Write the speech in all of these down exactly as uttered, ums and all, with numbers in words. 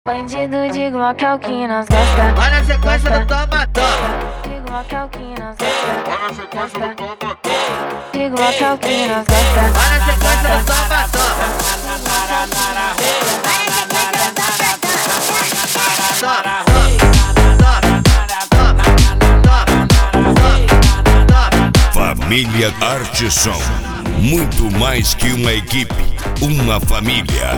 Bandido de Glock é o que nós gosta. Vai na sequência do toma, toma. De Glock é o que nós gosta. Vai na sequência do toma, toma. De Glock é o que nós gosta. Vai na sequência do toma, toma. Família Artisson, muito mais que uma equipe, uma família.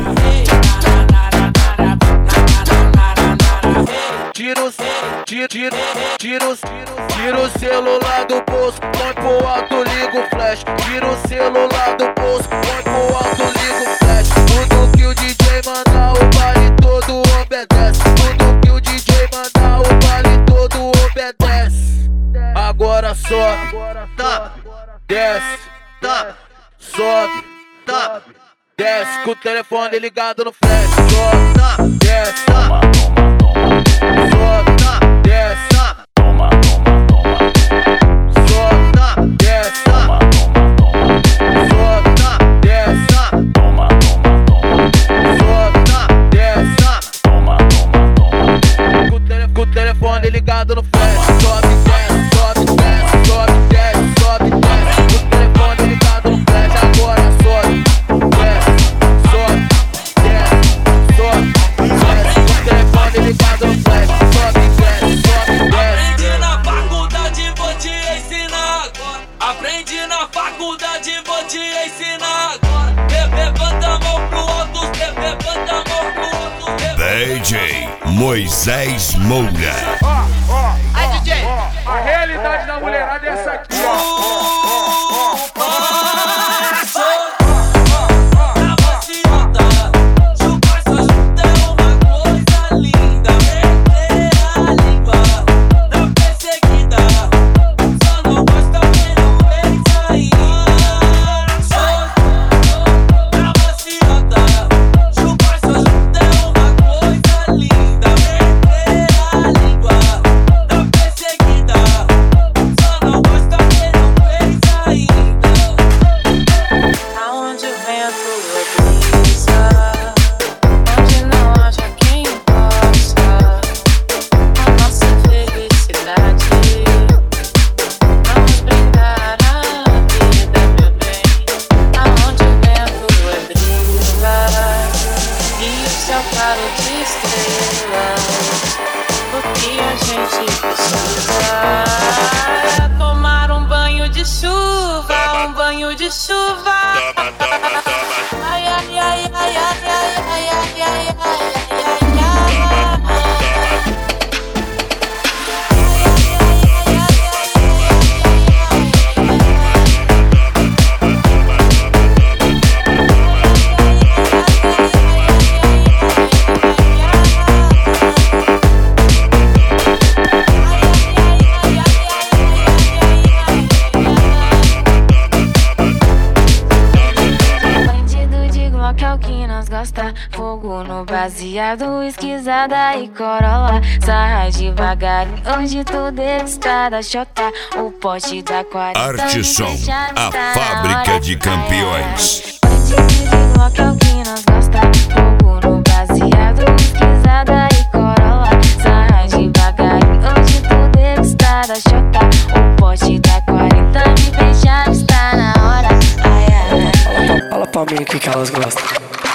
Tira o, tira, tira, tira o, tira o celular do bolso, põe pro alto, liga o flash. Tira o celular do bolso, põe pro alto, liga o flash. Tudo que o D J mandar, o baile todo obedece. Tudo que o D J mandar, o baile todo obedece. Agora sobe, tá, desce, tá, sobe, tá, desce. Com o telefone ligado no flash. Sobe, tá, desce, tá. Sobe, tá, desce, tá. Toma, toma, toma. Sobe, tá, desce, tá. Sobe, tá, desce, tá. Toma, toma, toma. Sobe, tá, desce, tá. Toma, toma, toma. Com o tele, com o telefone ligado no flash. Sobe, desce, sobe, desce, sobe, desce, sobe, desce. Com o telefone ligado no flash. Agora sobe, desce, sobe, desce, sobe, desce. Com o telefone ligado no flash. Sobe, desce, sobe, desce. Aprendi na faculdade, vou te ensinar agora. Aprendi na faculdade, vou te ensinar agora. Levanta a mão pro alto, levanta a mão pro alto. D J Moisés Moura. Ó, ó, Aí, D J. ó, a realidade da mulherada é essa aqui, ó. Tomar um banho de chuva, um banho de chuva. Ai, ai, ai, ai, ai, ai, ai, ai, ai, ai. Fogo no baseado, esquisada e corola. Sarra devagar, onde tudo é estrada. Chota o pote da quarenta. Artisson, a fábrica de campeões. Bandido de Glock é o que nós gosta. Fogo no baseado, esquisada e corola. Sarra devagar, onde tudo é estrada. Chota o pote da quarenta. Me beijar está na hora. Ai, ai, ai. Fala pra mim o que que elas gostam.